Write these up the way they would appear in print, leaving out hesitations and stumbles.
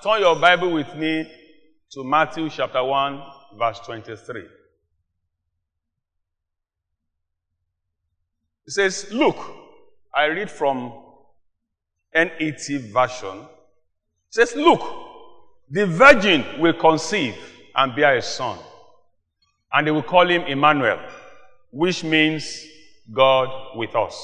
turn your Bible with me to Matthew chapter 1, verse 23. It says, look, I read from NET version. It says, look, the virgin will conceive and bear a son, and they will call him Emmanuel, which means God with us.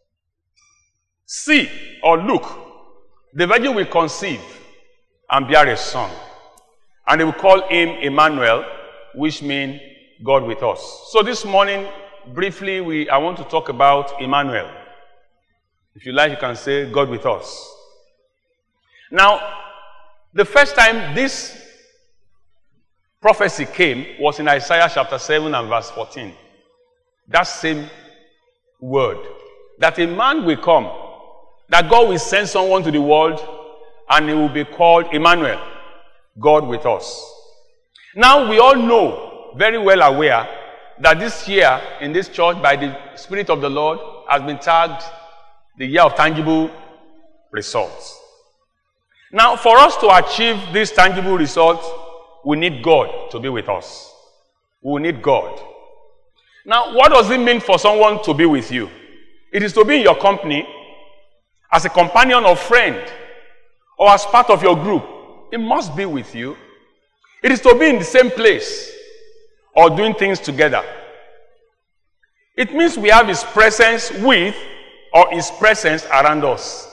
See, or look, the virgin will conceive and bear a son, and they will call him Emmanuel, which means God with us. So this morning, briefly, I want to talk about Emmanuel. If you like, you can say God with us. Now, the first time this prophecy came was in Isaiah chapter 7 and verse 14. That same word, that a man will come, that God will send someone to the world, and he will be called Emmanuel, God with us. Now, we all know, very well aware, that this year in this church, by the Spirit of the Lord, has been tagged the year of tangible results. Now, for us to achieve these tangible results, we need God to be with us. We need God. Now, what does it mean for someone to be with you? It is to be in your company, as a companion or friend, or as part of your group. It must be with you. It is to be in the same place, or doing things together. It means we have his presence with, or his presence around us.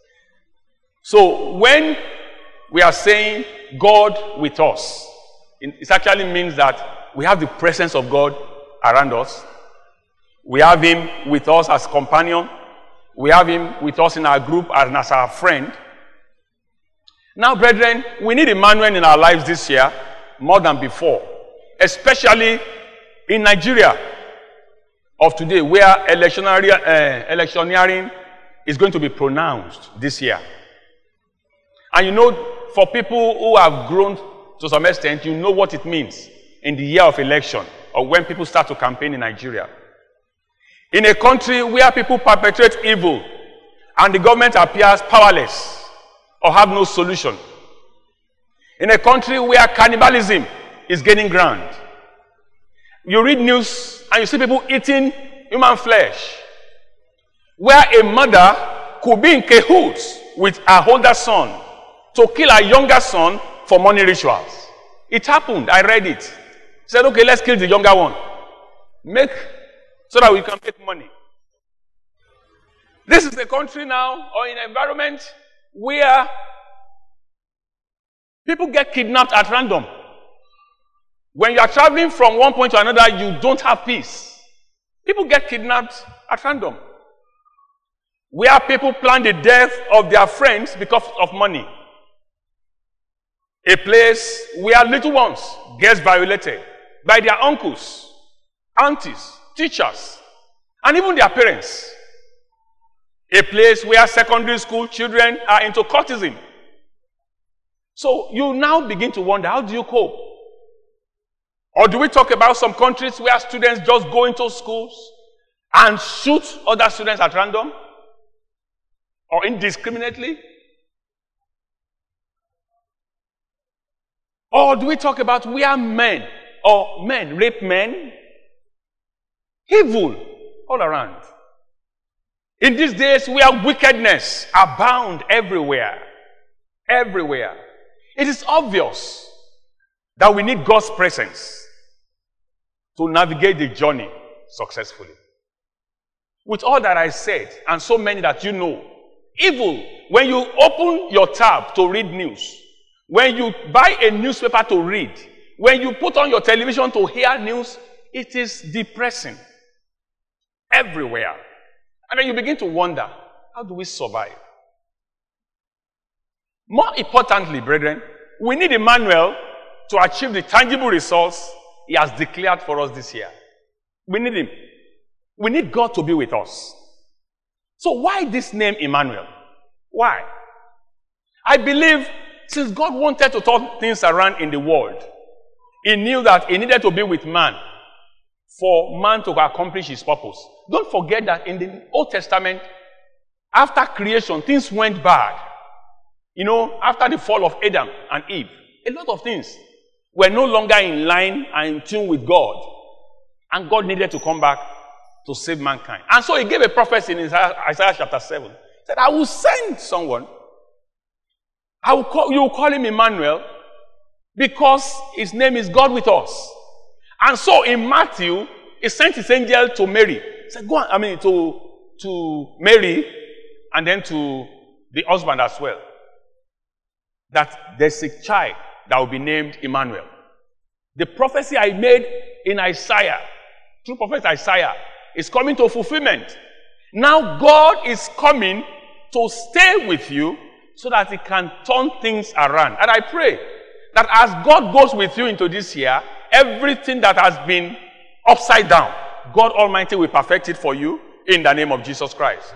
So when we are saying God with us, it actually means that we have the presence of God around us. We have him with us as companion. We have him with us in our group and as our friend. Now, brethren, we need Emmanuel in our lives this year more than before, especially in Nigeria of today, where electioneering is going to be pronounced this year. And you know, for people who have grown to some extent, you know what it means in the year of election, or when people start to campaign in Nigeria. In a country where people perpetrate evil and the government appears powerless or have no solution. In a country where cannibalism is gaining ground. You read news and you see people eating human flesh. Where a mother could be in cahoots with her older son to kill her younger son for money rituals. It happened. I read it. Said, okay, let's kill the younger one. So that we can make money. This is a country now, or in an environment where people get kidnapped at random. When you are traveling from one point to another, you don't have peace. People get kidnapped at random. Where people plan the death of their friends because of money. A place where little ones get violated by their uncles, aunties, teachers, and even their parents. A place where secondary school children are into cultism. So you now begin to wonder, how do you cope? Or do we talk about some countries where students just go into schools and shoot other students at random? Or indiscriminately? Or do we talk about where men rape men? Evil all around. In these days where wickedness abound everywhere. Everywhere. It is obvious that we need God's presence to navigate the journey successfully. With all that I said, and so many that you know, evil, when you open your tab to read news, when you buy a newspaper to read, when you put on your television to hear news, it is depressing. Everywhere. And then you begin to wonder, how do we survive? More importantly, brethren, we need Emmanuel to achieve the tangible results he has declared for us this year. We need him. We need God to be with us. So why this name Emmanuel? Why? I believe since God wanted to turn things around in the world, he knew that he needed to be with man for man to accomplish his purpose. Don't forget that in the Old Testament, after creation, things went bad. You know, after the fall of Adam and Eve, a lot of things were no longer in line and in tune with God. And God needed to come back to save mankind. And so he gave a prophecy in Isaiah chapter 7. He said, I will send someone. You will call him Emmanuel, because his name is God with us. And so in Matthew, he sent his angel to Mary. He said, go on, to Mary, and then to the husband as well, that there's a child that will be named Emmanuel. The prophecy I made in Isaiah, through prophet Isaiah, is coming to fulfillment. Now God is coming to stay with you so that he can turn things around. And I pray that as God goes with you into this year, everything that has been upside down, God Almighty will perfect it for you in the name of Jesus Christ.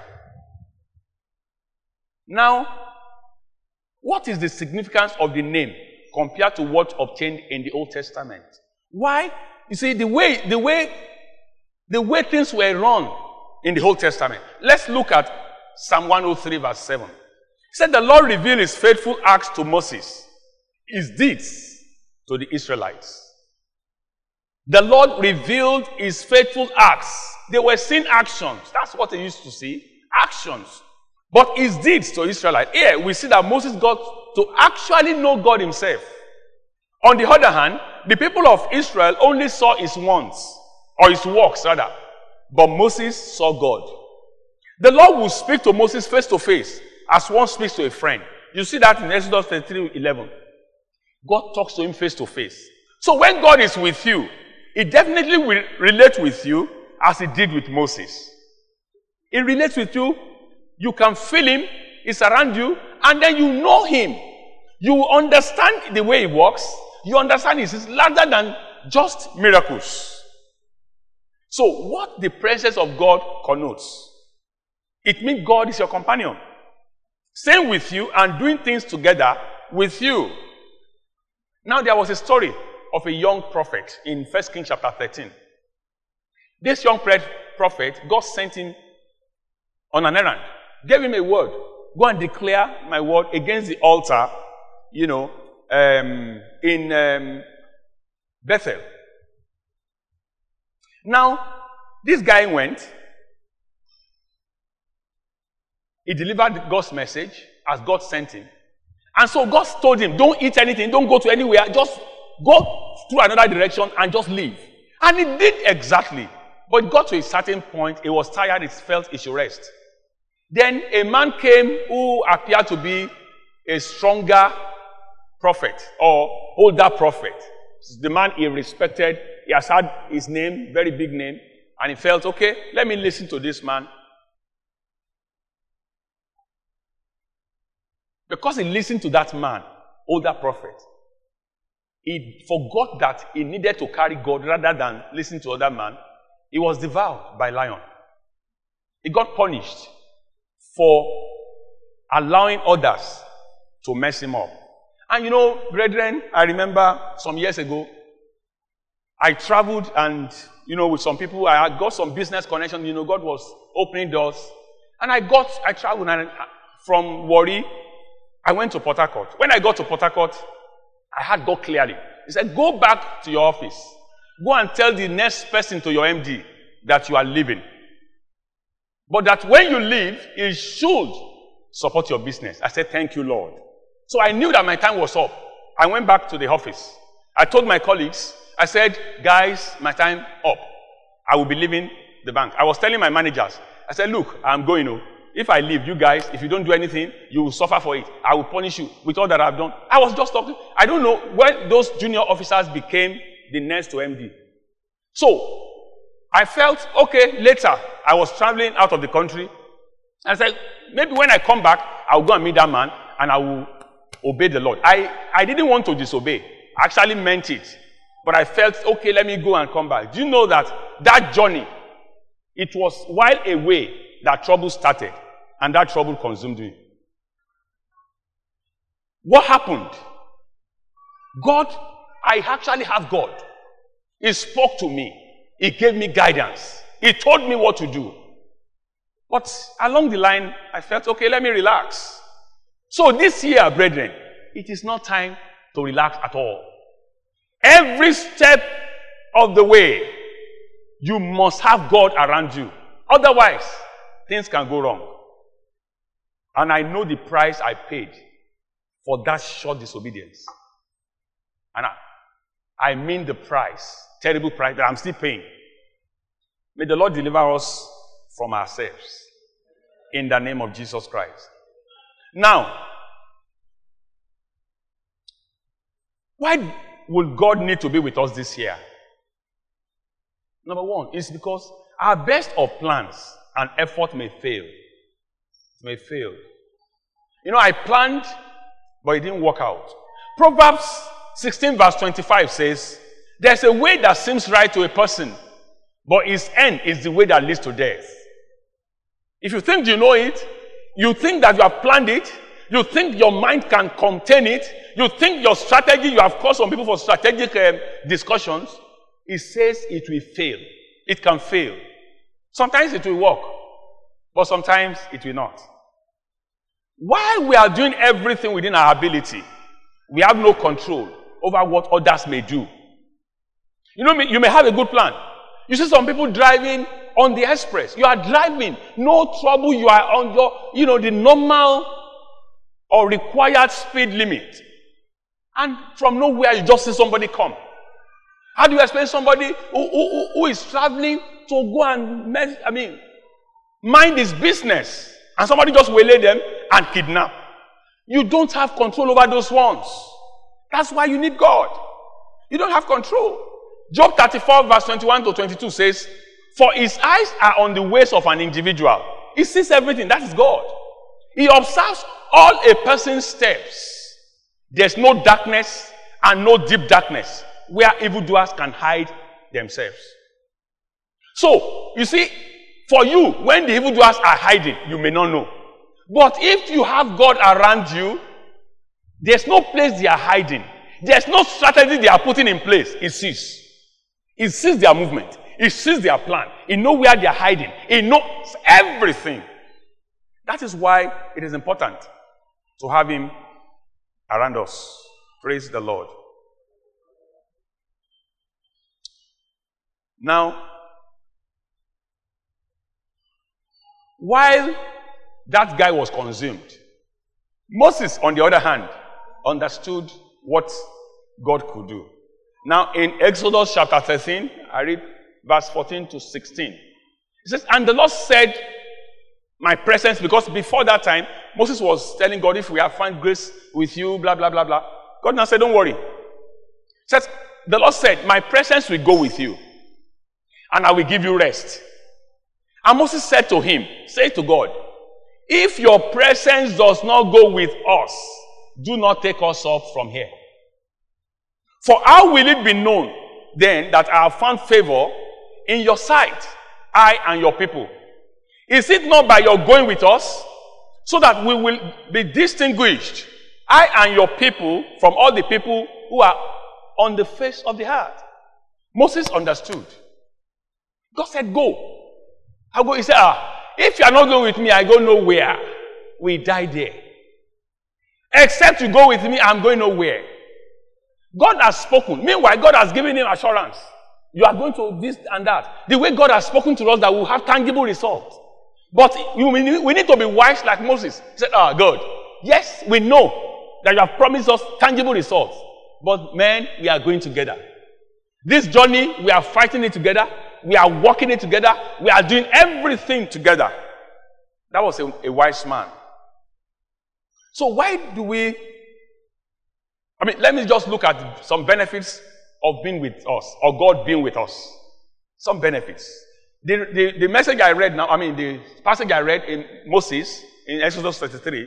Now, what is the significance of the name compared to what obtained in the Old Testament? Why? You see, the way things were run in the Old Testament. Let's look at Psalm 103 verse 7. It said, the Lord revealed his faithful acts to Moses, his deeds to the Israelites. The Lord revealed his faithful acts. They were seeing actions. That's what they used to see. Actions. But his deeds to Israelites. Here we see that Moses got to actually know God himself. On the other hand, the people of Israel only saw his wants, or his works rather. But Moses saw God. The Lord will speak to Moses face to face, as one speaks to a friend. You see that in Exodus 33:11. God talks to him face to face. So when God is with you, he definitely will relate with you as he did with Moses. He relates with you. You can feel him. He's around you. And then you know him. You understand the way he works. You understand his rather than just miracles. So what the presence of God connotes? It means God is your companion. Staying with you and doing things together with you. Now there was a story of a young prophet in 1 Kings chapter 13. This young prophet, God sent him on an errand. Gave him a word. Go and declare my word against the altar, in Bethel. Now, this guy went. He delivered God's message as God sent him. And so God told him, don't eat anything, don't go to anywhere, just go through another direction and just leave. And he did exactly. But it got to a certain point, he was tired, he felt he should rest. Then a man came who appeared to be a stronger prophet or older prophet. The man he respected, he has had his name, very big name, and he felt, okay, let me listen to this man. Because he listened to that man, older prophet, he forgot that he needed to carry God rather than listen to other man. He was devoured by lion. He got punished for allowing others to mess him up. And brethren, I remember some years ago, I traveled and, with some people, I had got some business connection. God was opening doors. And I traveled from Warri, I went to Port Harcourt. When I got to Port Harcourt, I had God clearly. He said, go back to your office. Go and tell the next person to your MD that you are leaving. But that when you leave, he should support your business. I said, thank you, Lord. So I knew that my time was up. I went back to the office. I told my colleagues, I said, guys, my time up. I will be leaving the bank. I was telling my managers, I said, look, I'm going. If I leave, you guys, if you don't do anything, you will suffer for it. I will punish you with all that I've done. I was just talking. I don't know when those junior officers became the next to MD. So, I felt, okay, later, I was traveling out of the country. I said, maybe when I come back, I'll go and meet that man and I will obey the Lord. I didn't want to disobey. I actually meant it. But I felt, okay, let me go and come back. Do you know that journey, it was while away that trouble started, and that trouble consumed me. What happened? God, I actually have God. He spoke to me. He gave me guidance. He told me what to do. But along the line, I felt, okay, let me relax. So this year, brethren, it is not time to relax at all. Every step of the way, you must have God around you. Otherwise, things can go wrong. And I know the price I paid for that short disobedience. And I mean the price, terrible price that I'm still paying. May the Lord deliver us from ourselves in the name of Jesus Christ. Now, why would God need to be with us this year? Number one, is because our best of plans and effort may fail. It may fail. You know, I planned, but it didn't work out. Proverbs 16 verse 25 says, there's a way that seems right to a person, but his end is the way that leads to death. If you think you know it, you think that you have planned it, you think your mind can contain it, you think your strategy, you have called some people for strategic discussions, it says it will fail. It can fail. Sometimes it will work, but sometimes it will not. While we are doing everything within our ability, we have no control over what others may do. You know, you may have a good plan. You see some people driving on the express. You are driving, no trouble. You are on your, the normal or required speed limit. And from nowhere, you just see somebody come. How do you explain somebody who is traveling to go and mind his business, and somebody just waylay them and kidnap? You don't have control over those ones. That's why you need God. You don't have control. Job 34 verse 21 to 22 says, for his eyes are on the ways of an individual. He sees everything. That is God. He observes all a person's steps. There's no darkness and no deep darkness where evildoers can hide themselves. So, you see, for you, when the evildoers are hiding, you may not know. But if you have God around you, there's no place they are hiding. There's no strategy they are putting in place. He sees. He sees their movement. He sees their plan. He knows where they are hiding. He knows everything. That is why it is important to have him around us. Praise the Lord. Now, while that guy was consumed, Moses, on the other hand, understood what God could do. Now, in Exodus chapter 13, I read verse 14 to 16. It says, and the Lord said, my presence, because before that time, Moses was telling God, if we have found grace with you, blah, blah, blah, blah. God now said, don't worry. It says, the Lord said, my presence will go with you, and I will give you rest. And Moses said to him, say to God, if your presence does not go with us, do not take us up from here. For how will it be known then that I have found favor in your sight, I and your people? Is it not by your going with us, so that we will be distinguished, I and your people, from all the people who are on the face of the earth? Moses understood. God said, go. I'll go. He said, if you are not going with me, I go nowhere. We die there. Except you go with me, I'm going nowhere. God has spoken. Meanwhile, God has given him assurance. You are going to this and that. The way God has spoken to us, that we will have tangible results. But we need to be wise like Moses. He said, God, yes, we know that you have promised us tangible results. But man, we are going together. This journey, we are fighting it together. We are walking it together. We are doing everything together. That was a wise man. So why do we... let me just look at some benefits of being with us, or God being with us. Some benefits. The message I read now, the passage I read in Moses, in Exodus 33,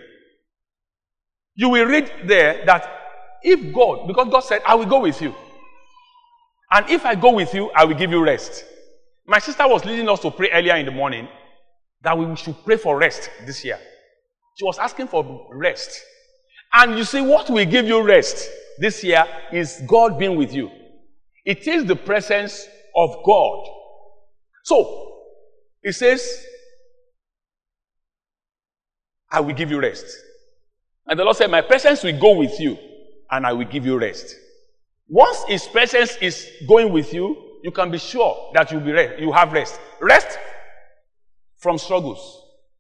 you will read there that if God, because God said, I will go with you. And if I go with you, I will give you rest. My sister was leading us to pray earlier in the morning that we should pray for rest this year. She was asking for rest. And you see, what will give you rest this year is God being with you. It is the presence of God. So, it says, I will give you rest. And the Lord said, my presence will go with you, and I will give you rest. Once his presence is going with you, you can be sure that you have rest. Rest from struggles.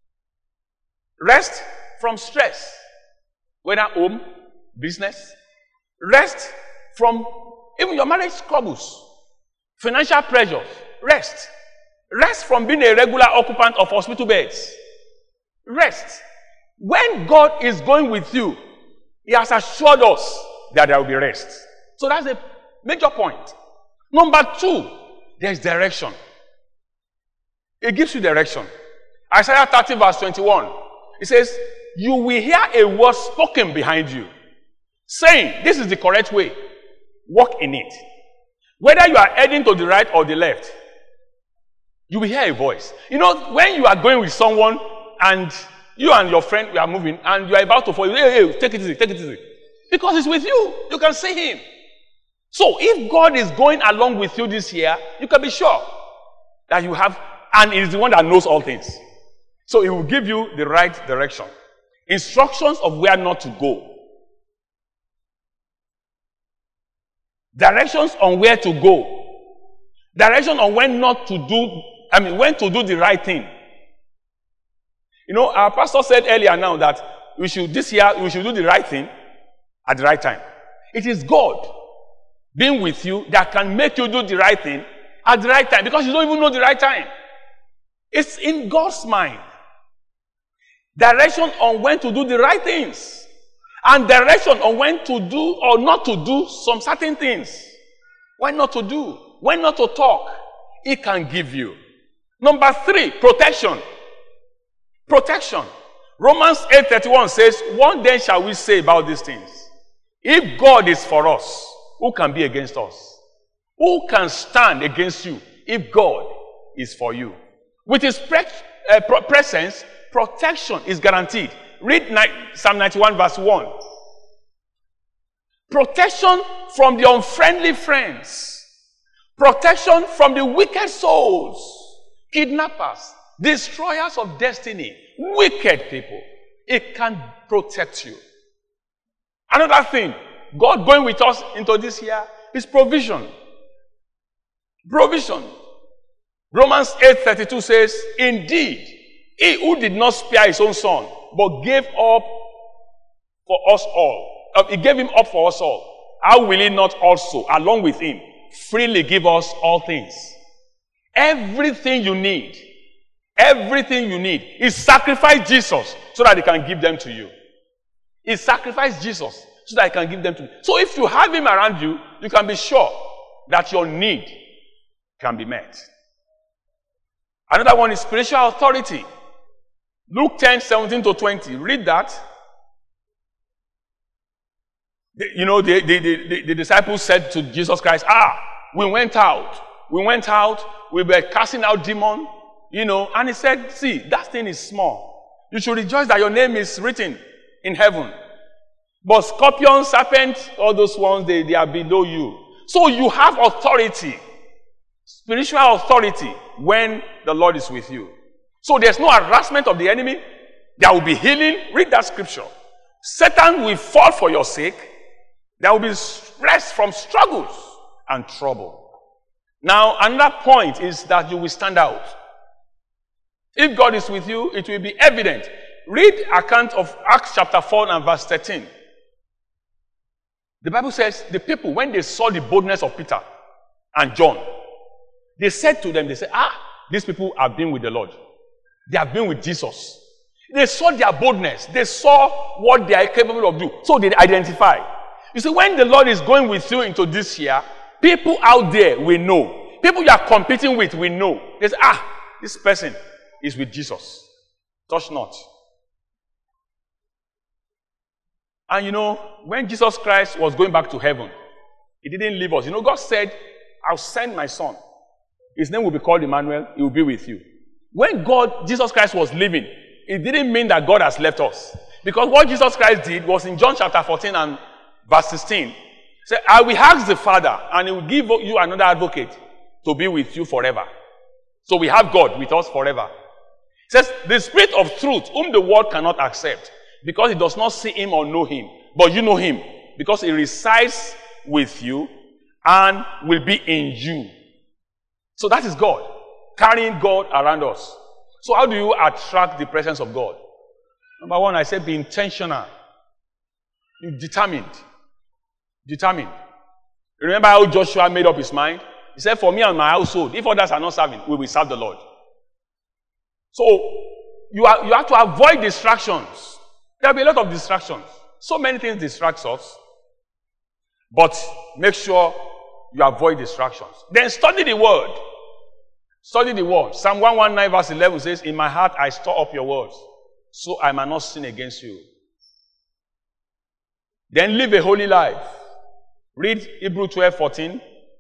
Rest from stress. Whether home, business. Rest from even your marriage struggles. Financial pressures. Rest. Rest from being a regular occupant of hospital beds. Rest. When God is going with you, he has assured us that there will be rest. So that's a major point. Number 2, there's direction. It gives you direction. Isaiah 30 verse 21. It says, you will hear a word spoken behind you, saying, this is the correct way. Walk in it. Whether you are heading to the right or the left, you will hear a voice. You know, when you are going with someone and you and your friend, you are moving, and you are about to fall, hey, take it easy, take it easy. Because it's with you. You can see him. So if God is going along with you this year, you can be sure that you have, and he is the one that knows all things. So he will give you the right direction. Instructions of where not to go. Directions on where to go. Direction on when not to do, when to do the right thing. You know, our pastor said earlier now that this year we should do the right thing at the right time. It is God being with you that can make you do the right thing at the right time, because you don't even know the right time. It's in God's mind. Direction on when to do the right things, and direction on when to do or not to do some certain things. When not to do, when not to talk, he can give you. Number 3, protection. Protection. Romans 8:31 says, what then shall we say about these things? If God is for us, who can be against us? Who can stand against you if God is for you? With his presence, protection is guaranteed. Read Psalm 91 verse 1. Protection from the unfriendly friends. Protection from the wicked souls. Kidnappers. Destroyers of destiny. Wicked people. It can protect you. Another thing, God going with us into this year is provision. Provision. Romans 8:32 says, indeed, he who did not spare his own son, but gave up for us all. He gave him up for us all. How will he not also, along with him, freely give us all things? Everything you need, he sacrificed Jesus so that he can give them to you. He sacrificed Jesus so that he can give them to you. So if you have him around you, you can be sure that your need can be met. Another one is spiritual authority. Luke 10:17-20. Read that. The disciples said to Jesus Christ, we went out, we were casting out demons, and he said, see, that thing is small. You should rejoice that your name is written in heaven. But scorpions, serpents, all those ones, they are below you. So you have authority, spiritual authority, when the Lord is with you. So there's no harassment of the enemy. There will be healing. Read that scripture. Satan will fall for your sake. There will be rest from struggles and trouble. Now, another point is that you will stand out. If God is with you, it will be evident. Read account of Acts chapter 4 and verse 13. The Bible says the people, when they saw the boldness of Peter and John, they said to them, these people have been with the Lord. They have been with Jesus. They saw their boldness. They saw what they are capable of doing. So they identify. You see, when the Lord is going with you into this year, people out there will know. People you are competing with will know. They say, this person is with Jesus. Touch not. And when Jesus Christ was going back to heaven, he didn't leave us. God said, I'll send my son. His name will be called Emmanuel. He will be with you. When Jesus Christ was leaving, it didn't mean that God has left us. Because what Jesus Christ did was in John chapter 14 and verse 16. He said, I will ask the Father, and he will give you another advocate to be with you forever. So we have God with us forever. It says, the Spirit of truth, whom the world cannot accept, because he does not see him or know him. But you know him because he resides with you and will be in you. So that is God, carrying God around us. So how do you attract the presence of God? Number one, I said be intentional. Be determined. Determined. Remember how Joshua made up his mind? He said, for me and my household, if others are not serving, we will serve the Lord. So you have to avoid distractions. There will be a lot of distractions. So many things distract us. But make sure you avoid distractions. Then study the word. Study the word. Psalm 119 verse 11 says, in my heart I store up your words, so I might not sin against you. Then live a holy life. Read Hebrews 12:14.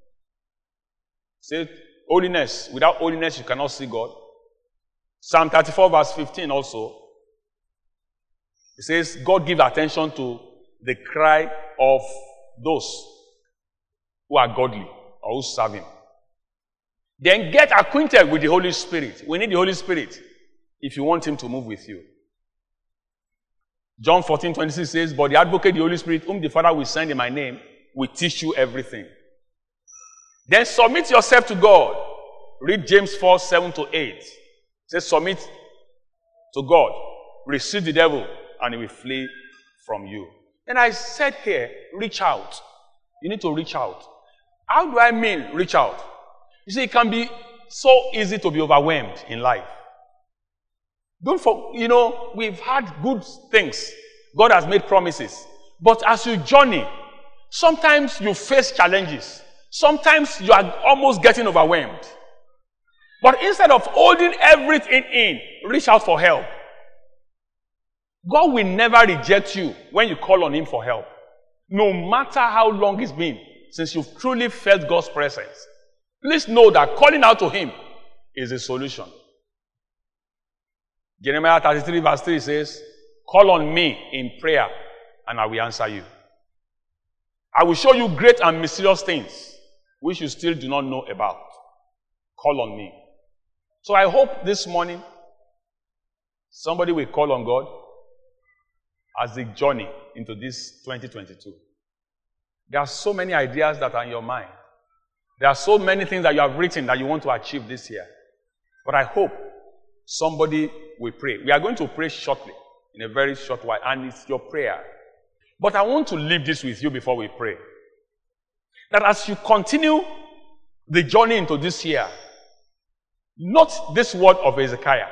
Say, holiness. Without holiness, you cannot see God. Psalm 34 verse 15 also. It says, God give attention to the cry of those who are godly or who serve him. Then get acquainted with the Holy Spirit. We need the Holy Spirit if you want him to move with you. John 14:26 says, but the advocate, the Holy Spirit, whom the Father will send in my name, will teach you everything. Then submit yourself to God. Read James 4:7-8. It says, submit to God. Resist the devil, and he will flee from you. And I said here, reach out. You need to reach out. How do I mean reach out? You see, it can be so easy to be overwhelmed in life. We've had good things. God has made promises. But as you journey, sometimes you face challenges. Sometimes you are almost getting overwhelmed. But instead of holding everything in, reach out for help. God will never reject you when you call on him for help. No matter how long it's been since you've truly felt God's presence. Please know that calling out to him is a solution. Jeremiah 33 verse 3 says, call on me in prayer and I will answer you. I will show you great and mysterious things which you still do not know about. Call on me. So I hope this morning somebody will call on God as they journey into this 2022. There are so many ideas that are in your mind. There are so many things that you have written that you want to achieve this year. But I hope somebody will pray. We are going to pray shortly, in a very short while, and it's your prayer. But I want to leave this with you before we pray. That as you continue the journey into this year, note this word of Hezekiah.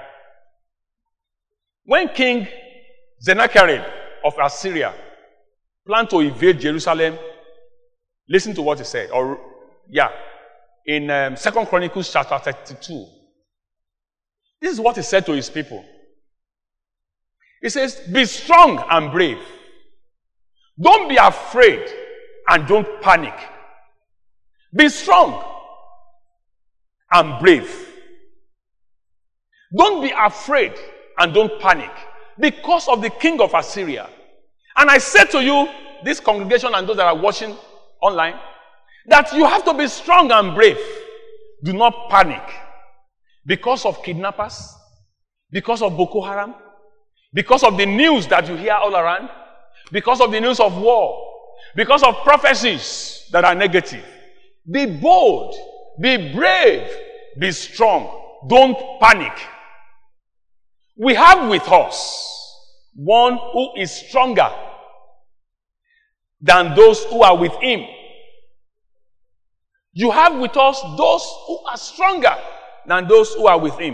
When King Sennacherib of Assyria planned to invade Jerusalem, listen to what he said. In 2 Chronicles chapter 32. This is what he said to his people. He says, be strong and brave. Don't be afraid and don't panic. Be strong and brave. Don't be afraid and don't panic because of the king of Assyria. And I said to you, this congregation and those that are watching online, that you have to be strong and brave. Do not panic because of kidnappers, because of Boko Haram, because of the news that you hear all around, because of the news of war, because of prophecies that are negative. Be bold, be brave, be strong. Don't panic. We have with us one who is stronger than those who are with him. You have with us those who are stronger than those who are with him.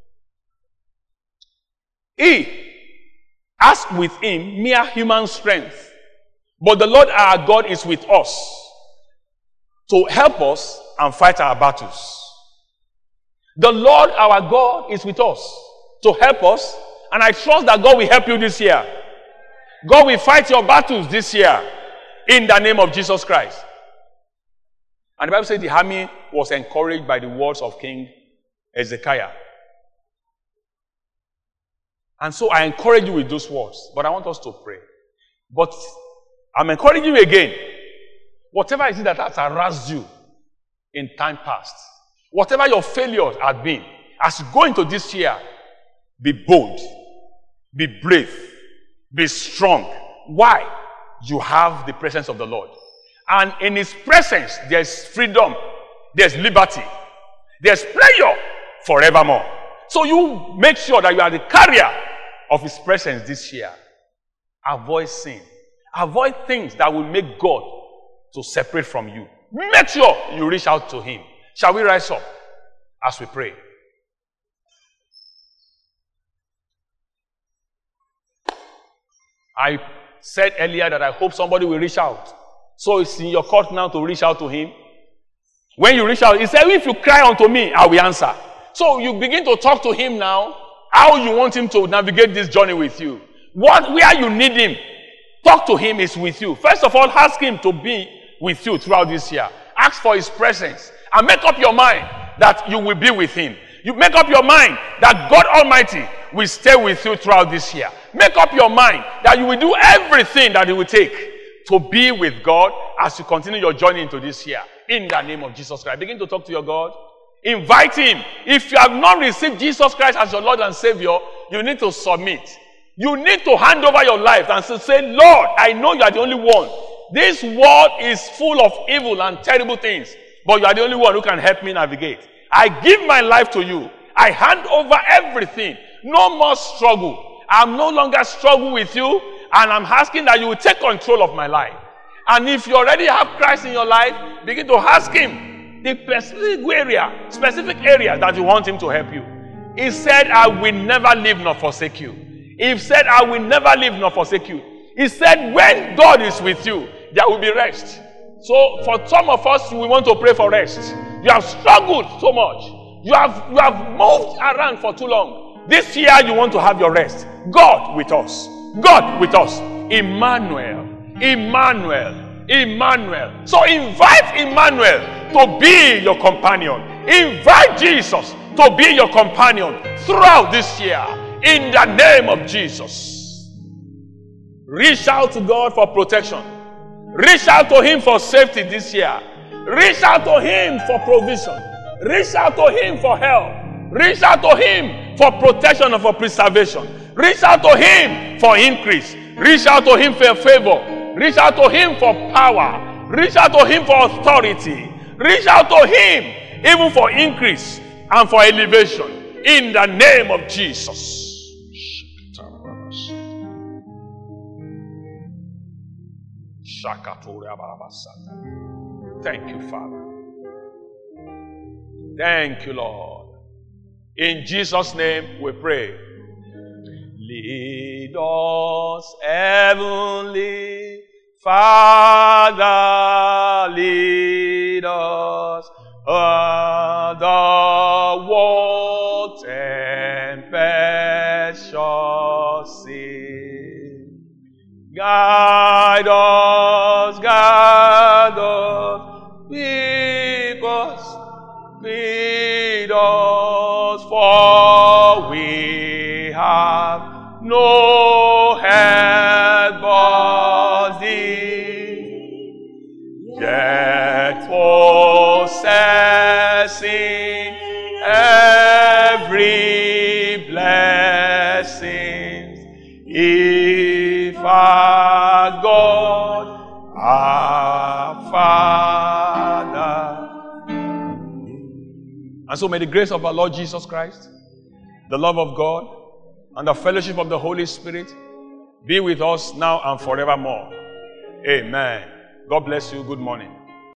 He has with him mere human strength, but the Lord our God is with us to help us and fight our battles. The Lord our God is with us to help us, and I trust that God will help you this year. God will fight your battles this year in the name of Jesus Christ. And the Bible says the army was encouraged by the words of King Hezekiah. And so I encourage you with those words, but I want us to pray. But I'm encouraging you again. Whatever it is that has harassed you in time past, whatever your failures have been, as you go into this year, be bold, be brave, Be strong. Why? You have the presence of the Lord. And in his presence, there's freedom. There's liberty. There's pleasure forevermore. So you make sure that you are the carrier of his presence this year. Avoid sin. Avoid things that will make God to separate from you. Make sure you reach out to him. Shall we rise up as we pray? I said earlier that I hope somebody will reach out. So it's in your court now to reach out to him. When you reach out, he said, if you cry unto me, I will answer. So you begin to talk to him now, how you want him to navigate this journey with you. Where you need him, talk to him is with you. First of all, ask him to be with you throughout this year. Ask for his presence and make up your mind that you will be with him. You make up your mind that God Almighty will stay with you throughout this year. Make up your mind that you will do everything that it will take to be with God as you continue your journey into this year. In the name of Jesus Christ. Begin to talk to your God. Invite him. If you have not received Jesus Christ as your Lord and Savior, you need to submit. You need to hand over your life and say, Lord, I know you are the only one. This world is full of evil and terrible things, but you are the only one who can help me navigate. I give my life to you. I hand over everything. No more struggle. I'm no longer struggling with you, and I'm asking that you will take control of my life. And if you already have Christ in your life, begin to ask him the specific area that you want him to help you. He said, I will never leave nor forsake you. He said, I will never leave nor forsake you. He said, when God is with you, there will be rest. So for some of us, we want to pray for rest. You have struggled so much. You have moved around for too long. This year, you want to have your rest. God with us. God with us. Emmanuel. Emmanuel. Emmanuel. So invite Emmanuel to be your companion. Invite Jesus to be your companion throughout this year. In the name of Jesus. Reach out to God for protection. Reach out to him for safety this year. Reach out to him for provision. Reach out to him for help. Reach out to him for protection and for preservation. Reach out to him for increase. Reach out to him for favor. Reach out to him for power. Reach out to him for authority. Reach out to him even for increase and for elevation. In the name of Jesus. Thank you, Father. Thank you, Lord. In Jesus' name we pray. Lead us, Heavenly Father, lead us on the world tempestuous sea. Guide us, keep us, for we have no help but thee. Yet possessing every blessing, if our God, our Father. And so may the grace of our Lord Jesus Christ, the love of God, and the fellowship of the Holy Spirit be with us now and forevermore. Amen. God bless you. Good morning.